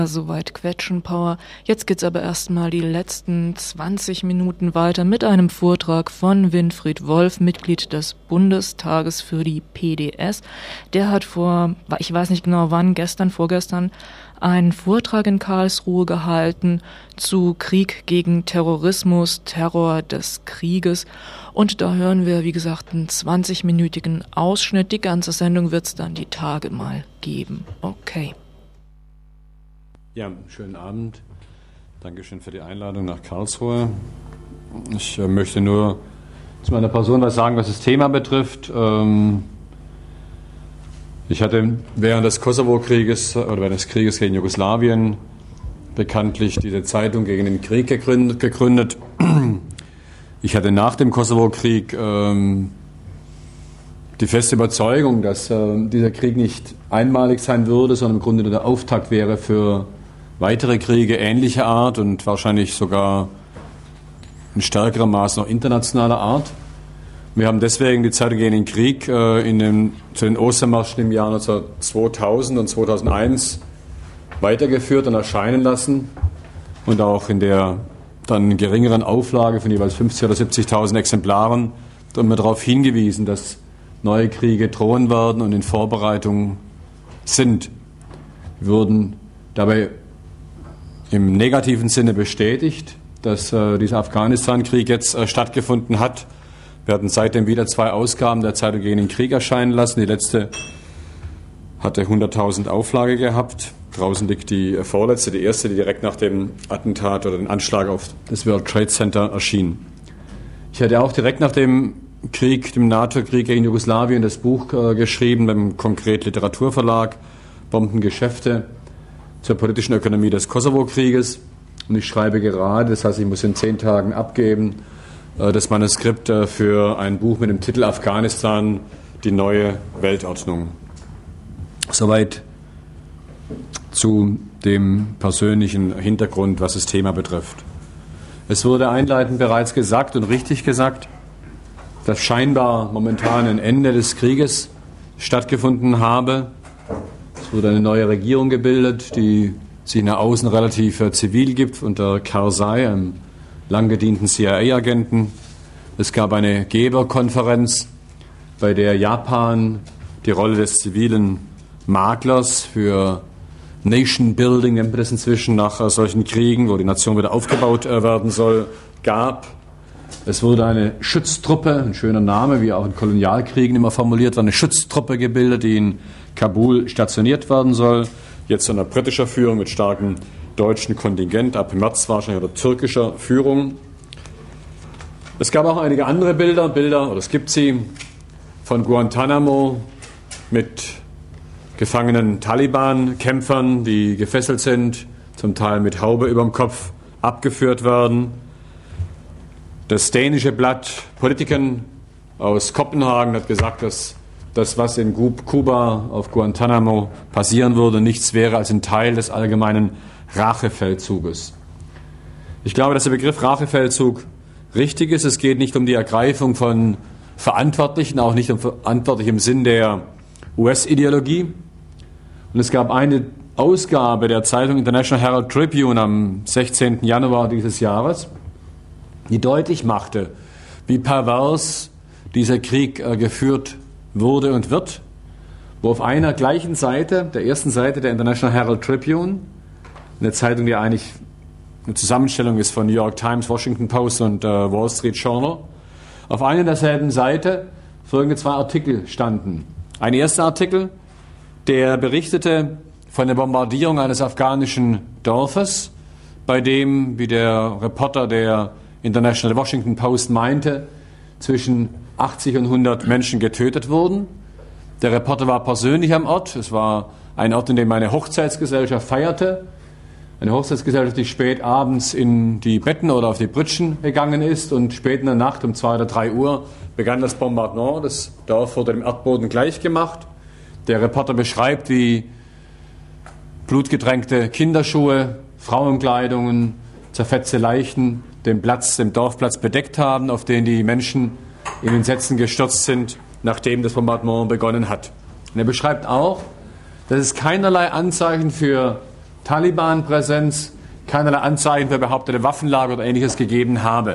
Soweit Quetschenpower. Jetzt geht's aber erstmal die letzten 20 Minuten weiter mit einem Vortrag von Winfried Wolf, Mitglied des Bundestages für die PDS. Der hat ich weiß nicht genau wann, vorgestern, einen Vortrag in Karlsruhe gehalten zu Krieg gegen Terrorismus, Terror des Krieges. Und da hören wir, wie gesagt, einen 20-minütigen Ausschnitt. Die ganze Sendung wird's dann die Tage mal geben. Okay. Ja, schönen Abend. Dankeschön für die Einladung nach Karlsruhe. Ich möchte nur zu meiner Person was sagen, was das Thema betrifft. Ich hatte während des Kosovo-Krieges oder während des Krieges gegen Jugoslawien bekanntlich diese Zeitung gegen den Krieg gegründet. Ich hatte nach dem Kosovo-Krieg die feste Überzeugung, dass dieser Krieg nicht einmalig sein würde, sondern im Grunde nur der Auftakt wäre für weitere Kriege ähnlicher Art und wahrscheinlich sogar in stärkerem Maß noch internationaler Art. Wir haben deswegen die Zeitung gegen den Krieg zu den Ostermärschen im Jahr 2000 und 2001 weitergeführt und erscheinen lassen und auch in der dann geringeren Auflage von jeweils 50.000 oder 70.000 Exemplaren haben wir darauf hingewiesen, dass neue Kriege drohen werden und in Vorbereitung sind. Wir wurden dabei im negativen Sinne bestätigt, dass dieser Afghanistan-Krieg jetzt stattgefunden hat. Wir hatten seitdem wieder 2 Ausgaben der Zeitung gegen den Krieg erscheinen lassen. Die letzte hatte 100.000 Auflage gehabt. Draußen liegt die vorletzte, die erste, die direkt nach dem Attentat oder dem Anschlag auf das World Trade Center erschien. Ich hatte auch direkt nach dem Krieg, dem NATO-Krieg gegen Jugoslawien, das Buch geschrieben beim Konkret Literaturverlag, Bombengeschäfte zur politischen Ökonomie des Kosovo-Krieges. Und ich schreibe gerade, das heißt, ich muss in 10 Tagen abgeben, das Manuskript für ein Buch mit dem Titel Afghanistan, die neue Weltordnung. Soweit zu dem persönlichen Hintergrund, was das Thema betrifft. Es wurde einleitend bereits gesagt und richtig gesagt, dass scheinbar momentan ein Ende des Krieges stattgefunden habe. Es wurde eine neue Regierung gebildet, die sich nach außen relativ zivil gibt, unter Karzai, einem lang gedienten CIA-Agenten. Es gab eine Geberkonferenz, bei der Japan die Rolle des zivilen Maklers für Nation Building, nennt man das inzwischen nach solchen Kriegen, wo die Nation wieder aufgebaut werden soll, gab. Es wurde eine Schutztruppe, ein schöner Name, wie auch in Kolonialkriegen immer formuliert war, eine Schutztruppe gebildet, die in Kabul stationiert werden soll. Jetzt unter britischer Führung mit starkem deutschen Kontingent, ab März wahrscheinlich unter türkischer Führung. Es gab auch einige andere Bilder, oder es gibt sie, von Guantanamo mit gefangenen Taliban-Kämpfern, die gefesselt sind, zum Teil mit Haube überm Kopf abgeführt werden. Das dänische Blatt Politiken aus Kopenhagen hat gesagt, dass das, was in Kuba auf Guantanamo passieren würde, nichts wäre als ein Teil des allgemeinen Rachefeldzuges. Ich glaube, dass der Begriff Rachefeldzug richtig ist. Es geht nicht um die Ergreifung von Verantwortlichen, auch nicht um Verantwortliche im Sinn der US-Ideologie. Und es gab eine Ausgabe der Zeitung International Herald Tribune am 16. Januar dieses Jahres, die deutlich machte, wie pervers dieser Krieg geführt wurde und wird, wo auf einer gleichen Seite, der ersten Seite der International Herald Tribune, eine Zeitung, die eigentlich eine Zusammenstellung ist von New York Times, Washington Post und Wall Street Journal, auf einer derselben Seite folgende 2 Artikel standen. Ein erster Artikel, der berichtete von der Bombardierung eines afghanischen Dorfes, bei dem, wie der Reporter der International Washington Post meinte, zwischen 80 und 100 Menschen getötet wurden. Der Reporter war persönlich am Ort. Es war ein Ort, in dem eine Hochzeitsgesellschaft feierte. Eine Hochzeitsgesellschaft, die spät abends in die Betten oder auf die Pritschen gegangen ist und spät in der Nacht um 2 oder 3 Uhr begann das Bombardement. Das Dorf wurde dem Erdboden gleichgemacht. Der Reporter beschreibt, wie blutgetränkte Kinderschuhe, Frauenkleidungen, zerfetzte Leichen den Dorfplatz bedeckt haben, auf den die Menschen in den Sätzen gestürzt sind, nachdem das Bombardement begonnen hat. Und er beschreibt auch, dass es keinerlei Anzeichen für Taliban-Präsenz, keinerlei Anzeichen für behauptete Waffenlager oder Ähnliches gegeben habe.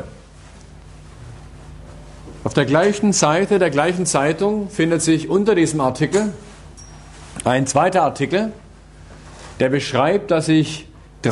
Auf der gleichen Seite der gleichen Zeitung findet sich unter diesem Artikel ein zweiter Artikel, der beschreibt, dass sich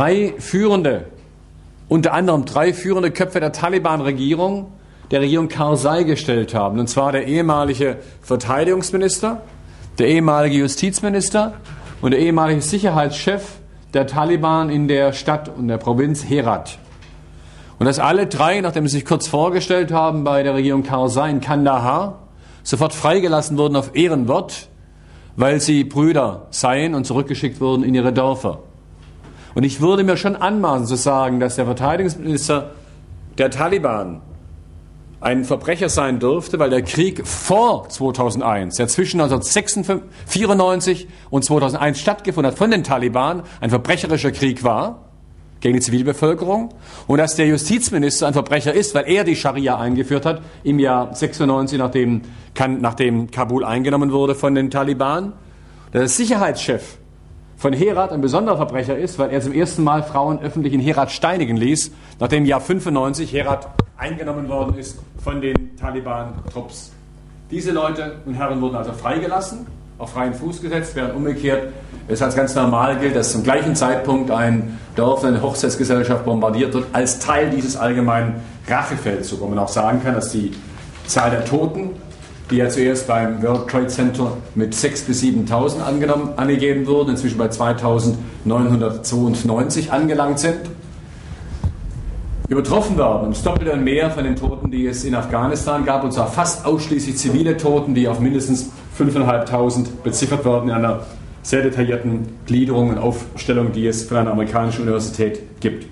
unter anderem drei führende Köpfe der Taliban-Regierung, der Regierung Karzai gestellt haben. Und zwar der ehemalige Verteidigungsminister, der ehemalige Justizminister und der ehemalige Sicherheitschef der Taliban in der Stadt und der Provinz Herat. Und dass alle drei, nachdem sie sich kurz vorgestellt haben bei der Regierung Karzai in Kandahar, sofort freigelassen wurden auf Ehrenwort, weil sie Brüder seien und zurückgeschickt wurden in ihre Dörfer. Und ich würde mir schon anmaßen zu sagen, dass der Verteidigungsminister der Taliban ein Verbrecher sein dürfte, weil der Krieg vor 2001, der zwischen 1994 und 2001 stattgefunden hat von den Taliban, ein verbrecherischer Krieg war gegen die Zivilbevölkerung und dass der Justizminister ein Verbrecher ist, weil er die Scharia eingeführt hat im Jahr 96, nachdem Kabul eingenommen wurde von den Taliban. Der Sicherheitschef von Herat ein besonderer Verbrecher ist, weil er zum ersten Mal Frauen öffentlich in Herat steinigen ließ, nachdem im Jahr 95 Herat eingenommen worden ist von den Taliban-Trupps. Diese Leute und Herren wurden also freigelassen, auf freien Fuß gesetzt, während umgekehrt es als ganz normal gilt, dass zum gleichen Zeitpunkt ein Dorf, eine Hochzeitsgesellschaft bombardiert wird, als Teil dieses allgemeinen Rachefeldzugs, wo man auch sagen kann, dass die Zahl der Toten, die ja zuerst beim World Trade Center mit 6.000 bis 7.000 angegeben wurden, inzwischen bei 2.992 angelangt sind, übertroffen werden, das Doppelte und mehr von den Toten, die es in Afghanistan gab, und zwar fast ausschließlich zivile Toten, die auf mindestens 5.500 beziffert werden in einer sehr detaillierten Gliederung und Aufstellung, die es von einer amerikanischen Universität gibt.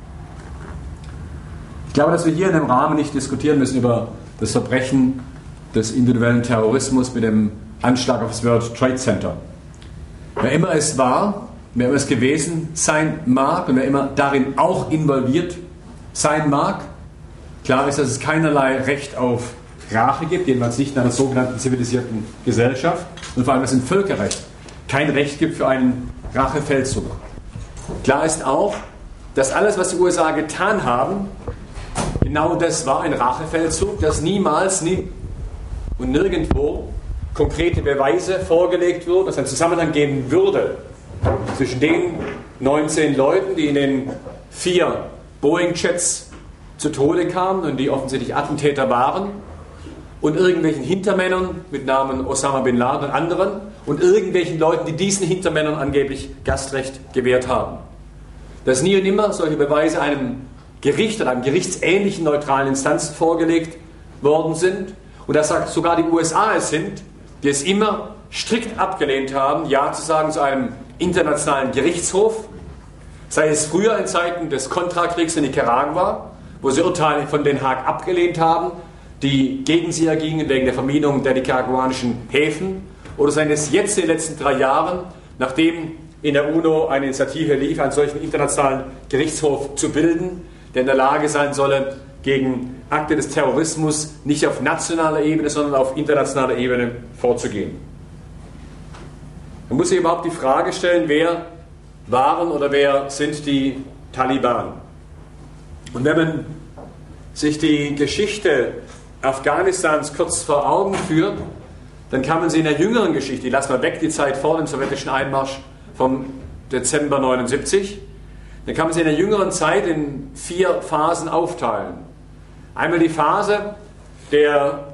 Ich glaube, dass wir hier in dem Rahmen nicht diskutieren müssen über das Verbrechen des individuellen Terrorismus mit dem Anschlag auf das World Trade Center. Wer immer es war, wer immer es gewesen sein mag und wer immer darin auch involviert sein mag, klar ist, dass es keinerlei Recht auf Rache gibt, jedenfalls nicht in einer sogenannten zivilisierten Gesellschaft und vor allem, dass es im Völkerrecht kein Recht gibt für einen Rachefeldzug. Klar ist auch, dass alles, was die USA getan haben, genau das war ein Rachefeldzug, dass niemals, und nirgendwo konkrete Beweise vorgelegt wurden, dass ein Zusammenhang geben würde zwischen den 19 Leuten, die in den 4 Boeing-Jets zu Tode kamen und die offensichtlich Attentäter waren, und irgendwelchen Hintermännern mit Namen Osama Bin Laden und anderen und irgendwelchen Leuten, die diesen Hintermännern angeblich Gastrecht gewährt haben. Dass nie und nimmer solche Beweise einem Gericht oder einem gerichtsähnlichen neutralen Instanz vorgelegt worden sind und dass sogar die USA es sind, die es immer strikt abgelehnt haben, Ja zu sagen zu einem internationalen Gerichtshof, sei es früher in Zeiten des Kontrakriegs in Nicaragua, wo sie Urteile von Den Haag abgelehnt haben, die gegen sie ergingen wegen der Verminung der nicaraguanischen Häfen, oder sei es jetzt in den letzten 3 Jahren, nachdem in der UNO eine Initiative lief, einen solchen internationalen Gerichtshof zu bilden, der in der Lage sein solle, gegen Akte des Terrorismus nicht auf nationaler Ebene, sondern auf internationaler Ebene vorzugehen. Man muss sich überhaupt die Frage stellen, wer waren oder wer sind die Taliban? Und wenn man sich die Geschichte Afghanistans kurz vor Augen führt, dann kann man sie in der jüngeren Geschichte, ich lasse mal weg die Zeit vor dem sowjetischen Einmarsch vom Dezember 79, dann kann man sie in der jüngeren Zeit in 4 Phasen aufteilen. Einmal die Phase der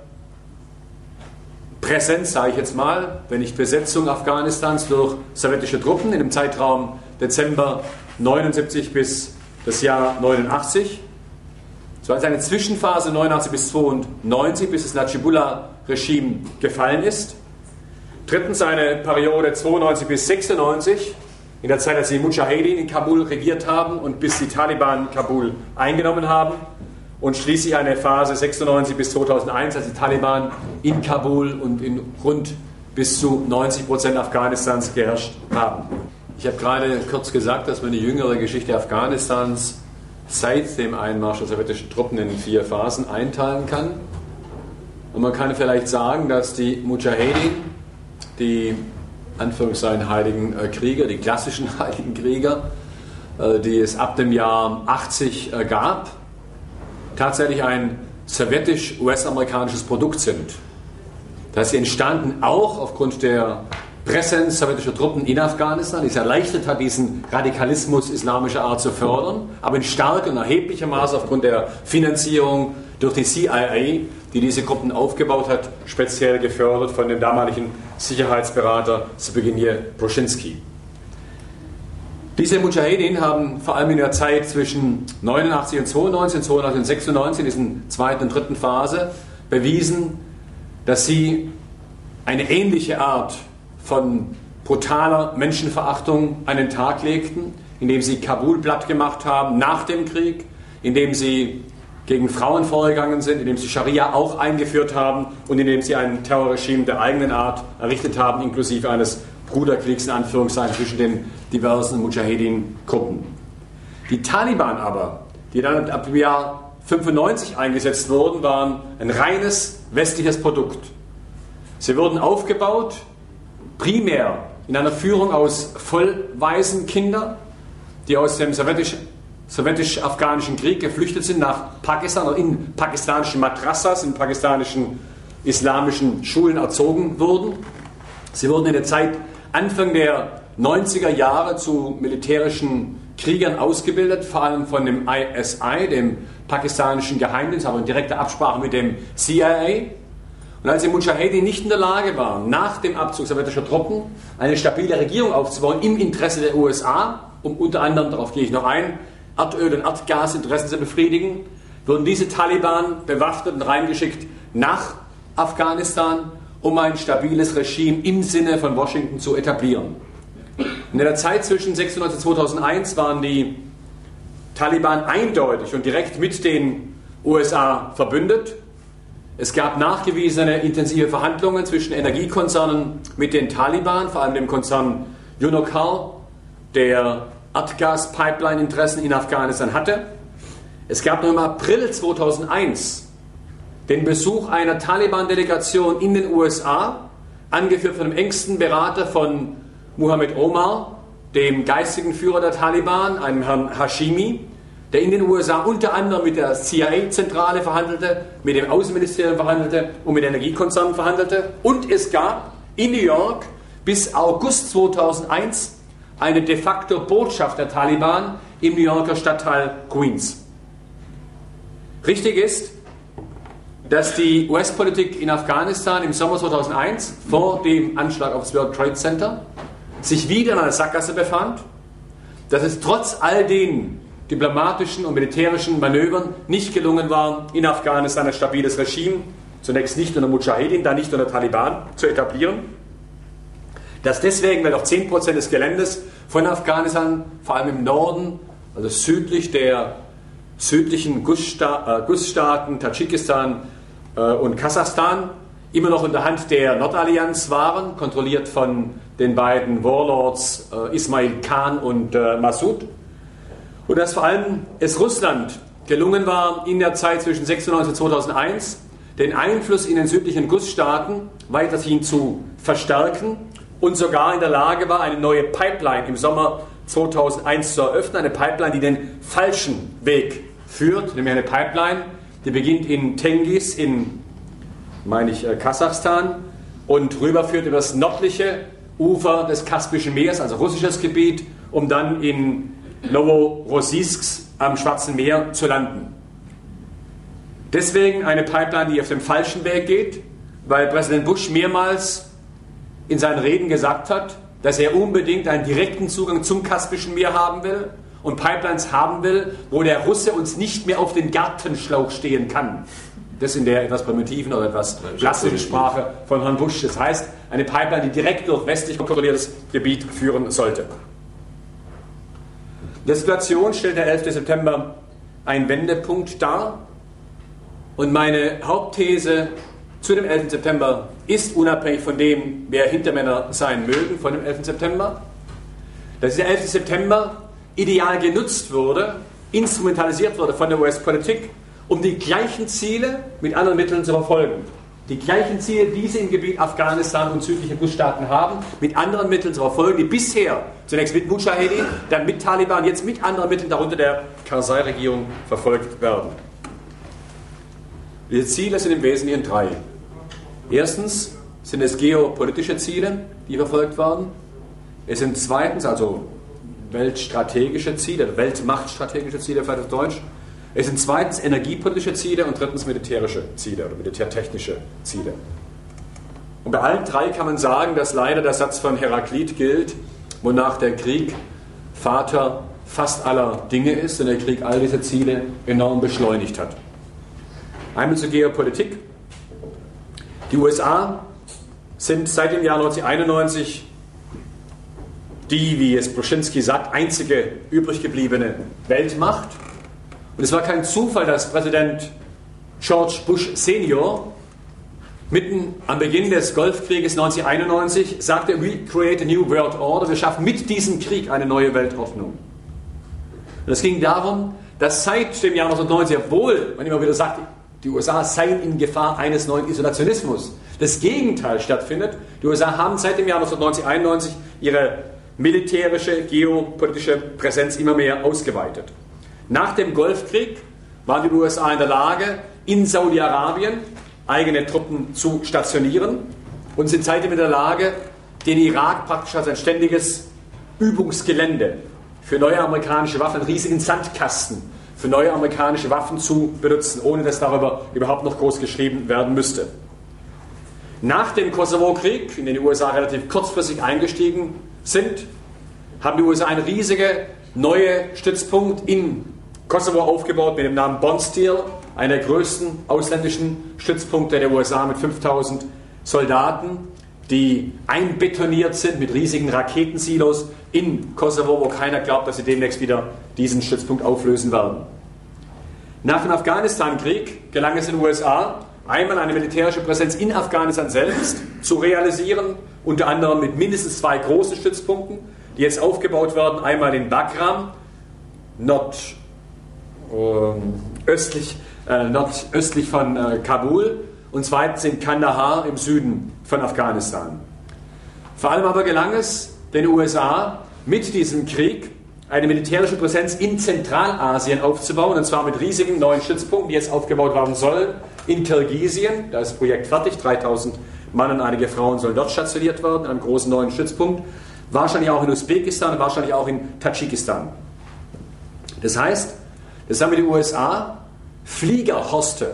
Präsenz, sage ich jetzt mal, wenn nicht Besetzung Afghanistans durch sowjetische Truppen in dem Zeitraum Dezember 79 bis das Jahr 89. Es war eine Zwischenphase 89 bis 92, bis das Najibullah-Regime gefallen ist. Drittens eine Periode 92 bis 96, in der Zeit, als die Mujahedin in Kabul regiert haben und bis die Taliban Kabul eingenommen haben. Und schließlich eine Phase 96 bis 2001, als die Taliban in Kabul und in rund bis zu 90% Afghanistans geherrscht haben. Ich habe gerade kurz gesagt, dass man die jüngere Geschichte Afghanistans seit dem Einmarsch der sowjetischen Truppen in 4 Phasen einteilen kann. Und man kann vielleicht sagen, dass die Mujahedin, die Anführungszeichen heiligen Krieger, die klassischen heiligen Krieger, die es ab dem Jahr 80 gab, tatsächlich ein sowjetisch-US-amerikanisches Produkt sind. Dass sie entstanden auch aufgrund der Präsenz sowjetischer Truppen in Afghanistan, die es erleichtert hat, diesen Radikalismus islamischer Art zu fördern, aber in starkem und erheblichem Maße aufgrund der Finanzierung durch die CIA, die diese Gruppen aufgebaut hat, speziell gefördert von dem damaligen Sicherheitsberater Zbigniew Brzezinski. Diese Mujahedin haben vor allem in der Zeit zwischen 89 und 92, 92 und 96, in diesen zweiten und dritten Phase, bewiesen, dass sie eine ähnliche Art von brutaler Menschenverachtung an den Tag legten, indem sie Kabul platt gemacht haben nach dem Krieg, indem sie gegen Frauen vorgegangen sind, indem sie Scharia auch eingeführt haben und indem sie ein Terrorregime der eigenen Art errichtet haben, inklusive eines Bruderkriegs in Anführungszeichen zwischen den diversen Mujahedin-Gruppen. Die Taliban aber, die dann ab dem Jahr 95 eingesetzt wurden, waren ein reines westliches Produkt. Sie wurden aufgebaut, primär in einer Führung aus vollweisen Kindern, die aus dem sowjetisch-afghanischen Krieg geflüchtet sind nach Pakistan oder in pakistanischen Madrassas, in pakistanischen islamischen Schulen erzogen wurden. Sie wurden in der Zeit Anfang der 90er Jahre zu militärischen Kriegern ausgebildet, vor allem von dem ISI, dem pakistanischen Geheimdienst, aber in direkter Absprache mit dem CIA. Und als die Mujahedin nicht in der Lage waren, nach dem Abzug sowjetischer Truppen eine stabile Regierung aufzubauen im Interesse der USA, um unter anderem, darauf gehe ich noch ein, Erdöl- und Erdgasinteressen zu befriedigen, wurden diese Taliban bewaffnet und reingeschickt nach Afghanistan, um ein stabiles Regime im Sinne von Washington zu etablieren. In der Zeit zwischen 96 und 2001 waren die Taliban eindeutig und direkt mit den USA verbündet. Es gab nachgewiesene intensive Verhandlungen zwischen Energiekonzernen mit den Taliban, vor allem dem Konzern Unocal, der Erdgas-Pipeline-Interessen in Afghanistan hatte. Es gab noch im April 2001 den Besuch einer Taliban-Delegation in den USA, angeführt von dem engsten Berater von Muhammad Omar, dem geistigen Führer der Taliban, einem Herrn Hashimi, der in den USA unter anderem mit der CIA-Zentrale verhandelte, mit dem Außenministerium verhandelte und mit Energiekonzernen verhandelte. Und es gab in New York bis August 2001 eine de facto Botschaft der Taliban im New Yorker Stadtteil Queens. Richtig ist, dass die US-Politik in Afghanistan im Sommer 2001 vor dem Anschlag auf das World Trade Center sich wieder in einer Sackgasse befand, dass es trotz all den diplomatischen und militärischen Manövern nicht gelungen war, in Afghanistan ein stabiles Regime, zunächst nicht unter Mujahedin, dann nicht unter Taliban, zu etablieren. Dass deswegen, weil auch 10% des Geländes von Afghanistan, vor allem im Norden, also südlich der südlichen Guss-Staaten, Tadschikistan und Kasachstan, immer noch in der Hand der Nordallianz waren, kontrolliert von den beiden Warlords Ismail Khan und Massoud. Und dass vor allem es Russland gelungen war, in der Zeit zwischen 1996 und 2001 den Einfluss in den südlichen Guss-Staaten weiterhin zu verstärken und sogar in der Lage war, eine neue Pipeline im Sommer 2001 zu eröffnen. Eine Pipeline, die den falschen Weg führt, nämlich eine Pipeline, die beginnt in Tengiz in, Kasachstan und rüberführt über das nördliche Ufer des Kaspischen Meeres, also russisches Gebiet, um dann in Novorossiysk am Schwarzen Meer zu landen. Deswegen eine Pipeline, die auf dem falschen Weg geht, weil Präsident Bush mehrmals in seinen Reden gesagt hat, dass er unbedingt einen direkten Zugang zum Kaspischen Meer haben will und Pipelines haben will, wo der Russe uns nicht mehr auf den Gartenschlauch stehen kann. Das in der etwas primitiven oder etwas klassischen Sprache von Herrn Bush. Das heißt, eine Pipeline, die direkt durch westlich kontrolliertes Gebiet führen sollte. In der Situation stellt der 11. September einen Wendepunkt dar. Und meine Hauptthese zu dem 11. September ist, unabhängig von dem, wer Hintermänner sein mögen, von dem 11. September, dass der 11. September ideal genutzt wurde, instrumentalisiert wurde von der US-Politik, um die gleichen Ziele mit anderen Mitteln zu verfolgen. die gleichen Ziele, die sie im Gebiet Afghanistan und südliche Gussstaaten haben, mit anderen Mitteln zu verfolgen, die bisher zunächst mit Mujahedin, dann mit Taliban, jetzt mit anderen Mitteln, darunter der Karzai-Regierung, verfolgt werden. Diese Ziele sind im Wesentlichen drei. Erstens sind es geopolitische Ziele, die verfolgt werden. Es sind zweitens, also weltstrategische Ziele, weltmachtstrategische Ziele, vielleicht auf Deutsch. Es sind zweitens energiepolitische Ziele und drittens militärische Ziele oder militärtechnische Ziele. Und bei allen drei kann man sagen, dass leider der Satz von Heraklit gilt, wonach der Krieg Vater fast aller Dinge ist und der Krieg all diese Ziele enorm beschleunigt hat. Einmal zur Geopolitik. Die USA sind seit dem Jahr 1991 die, wie es Brzezinski sagt, einzige übrig gebliebene Weltmacht. Und es war kein Zufall, dass Präsident George Bush Senior mitten am Beginn des Golfkrieges 1991 sagte, we create a new world order, wir schaffen mit diesem Krieg eine neue Weltordnung. Und es ging darum, dass seit dem Jahr 1990, obwohl man immer wieder sagt, die USA seien in Gefahr eines neuen Isolationismus, das Gegenteil stattfindet. Die USA haben seit dem Jahr 1991 ihre militärische, geopolitische Präsenz immer mehr ausgeweitet. Nach dem Golfkrieg waren die USA in der Lage, in Saudi-Arabien eigene Truppen zu stationieren und sind seitdem in der Lage, den Irak praktisch als ein ständiges Übungsgelände für neue amerikanische Waffen, einen riesigen Sandkasten für neue amerikanische Waffen zu benutzen, ohne dass darüber überhaupt noch groß geschrieben werden müsste. Nach dem Kosovo-Krieg, in den die USA relativ kurzfristig eingestiegen sind, haben die USA einen riesigen neuen Stützpunkt in Kosovo aufgebaut mit dem Namen Bonsteel, einer der größten ausländischen Stützpunkte der USA mit 5000 Soldaten, die einbetoniert sind mit riesigen Raketensilos in Kosovo, wo keiner glaubt, dass sie demnächst wieder diesen Stützpunkt auflösen werden. Nach dem Afghanistan-Krieg gelang es den USA, einmal eine militärische Präsenz in Afghanistan selbst zu realisieren, unter anderem mit mindestens 2 großen Stützpunkten, die jetzt aufgebaut werden, einmal in Bagram, nordöstlich von Kabul und zweitens in Kandahar im Süden von Afghanistan. Vor allem aber gelang es den USA mit diesem Krieg eine militärische Präsenz in Zentralasien aufzubauen, und zwar mit riesigen neuen Stützpunkten, die jetzt aufgebaut werden sollen, in Kirgisien, da ist das Projekt fertig, 3000 Mann und einige Frauen sollen dort stationiert werden, in einem großen neuen Stützpunkt, wahrscheinlich auch in Usbekistan, wahrscheinlich auch in Tadschikistan. Das heißt, das haben die USA Fliegerhorste,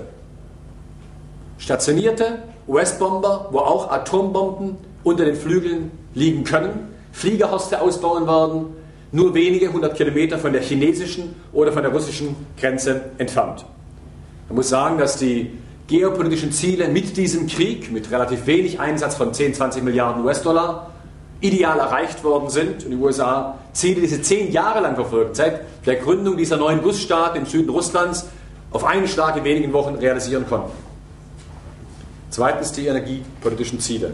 stationierte US-Bomber, wo auch Atombomben unter den Flügeln liegen können, Fliegerhorste ausbauen werden, nur wenige 100 Kilometer von der chinesischen oder von der russischen Grenze entfernt. Man muss sagen, dass die geopolitischen Ziele mit diesem Krieg, mit relativ wenig Einsatz von 10, 20 Milliarden US-Dollar, ideal erreicht worden sind und die USA Ziele, die sie 10 Jahre lang verfolgt, seit der Gründung dieser neuen Gussstaaten im Süden Russlands, auf einen Schlag in wenigen Wochen realisieren konnten. Zweitens die energiepolitischen Ziele.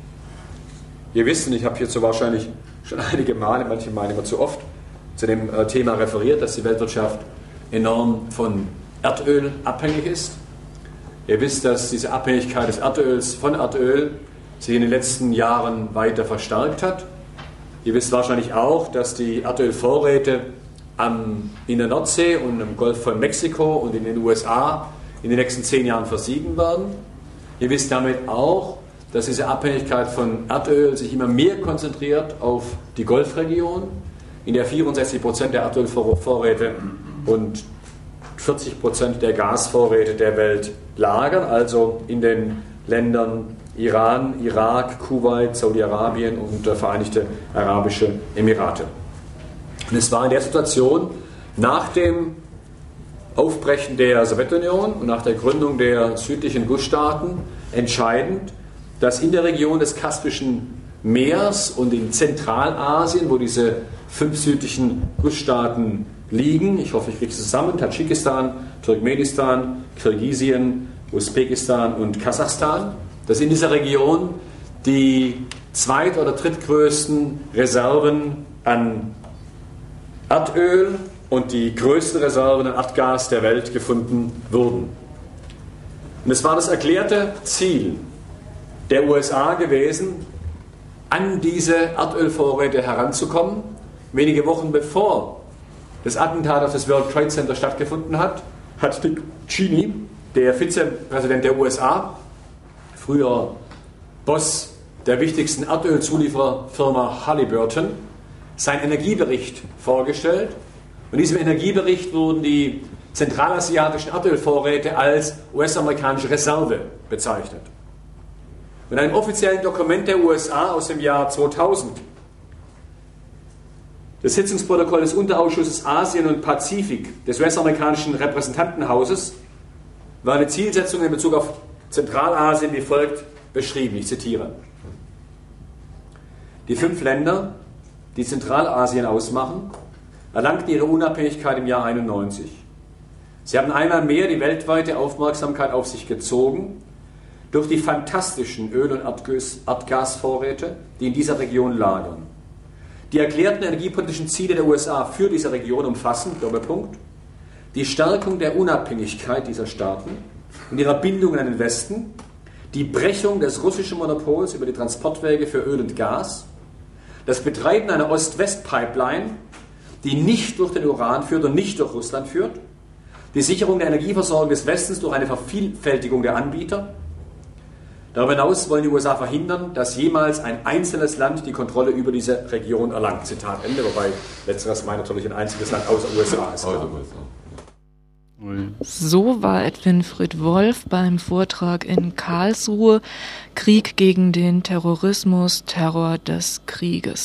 Ihr wisst, und ich habe hierzu wahrscheinlich schon einige Male, manche meinen immer zu oft, zu dem Thema referiert, dass die Weltwirtschaft enorm von Erdöl abhängig ist. Ihr wisst, dass diese Abhängigkeit des Erdöls von Erdöl sich in den letzten Jahren weiter verstärkt hat. Ihr wisst wahrscheinlich auch, dass die Erdölvorräte in der Nordsee und im Golf von Mexiko und in den USA in den nächsten 10 Jahren versiegen werden. Ihr wisst damit auch, dass diese Abhängigkeit von Erdöl sich immer mehr konzentriert auf die Golfregion, in der 64% der Erdölvorräte und 40% der Gasvorräte der Welt lagern, also in den Ländern Iran, Irak, Kuwait, Saudi-Arabien und Vereinigte Arabische Emirate. Und es war in der Situation nach dem Aufbrechen der Sowjetunion und nach der Gründung der südlichen Gussstaaten entscheidend, dass in der Region des Kaspischen Meers und in Zentralasien, wo diese 5 südlichen Gussstaaten liegen, ich hoffe, ich kriege es zusammen, Tadschikistan, Turkmenistan, Kirgisien, Usbekistan und Kasachstan, dass in dieser Region die zweit- oder drittgrößten Reserven an Erdöl und die größten Reserven an Erdgas der Welt gefunden wurden. Und es war das erklärte Ziel der USA gewesen, an diese Erdölvorräte heranzukommen. Wenige Wochen bevor das Attentat auf das World Trade Center stattgefunden hat, hat Dick Cheney, der Vizepräsident der USA, früher Boss der wichtigsten Erdölzuliefererfirma Halliburton, seinen Energiebericht vorgestellt. Und in diesem Energiebericht wurden die zentralasiatischen Erdölvorräte als US-amerikanische Reserve bezeichnet. In einem offiziellen Dokument der USA aus dem Jahr 2000, das Sitzungsprotokoll des Unterausschusses Asien und Pazifik des US-amerikanischen Repräsentantenhauses, war eine Zielsetzung in Bezug auf Zentralasien wie folgt beschrieben. Ich zitiere: Die 5 Länder, die Zentralasien ausmachen, erlangten ihre Unabhängigkeit im Jahr 1991. Sie haben einmal mehr die weltweite Aufmerksamkeit auf sich gezogen durch die fantastischen Öl- und Erdgasvorräte, die in dieser Region lagern. Die erklärten energiepolitischen Ziele der USA für diese Region umfassen, Doppelpunkt, die Stärkung der Unabhängigkeit dieser Staaten und ihrer Bindung an den Westen, die Brechung des russischen Monopols über die Transportwege für Öl und Gas, das Betreiben einer Ost-West-Pipeline, die nicht durch den Iran führt und nicht durch Russland führt, die Sicherung der Energieversorgung des Westens durch eine Vervielfältigung der Anbieter. Darüber hinaus wollen die USA verhindern, dass jemals ein einzelnes Land die Kontrolle über diese Region erlangt. Zitat Ende, wobei letzteres meint natürlich ein einziges Land außer USA ist. So war Winfried Wolf beim Vortrag in Karlsruhe: Krieg gegen den Terrorismus, Terror des Krieges.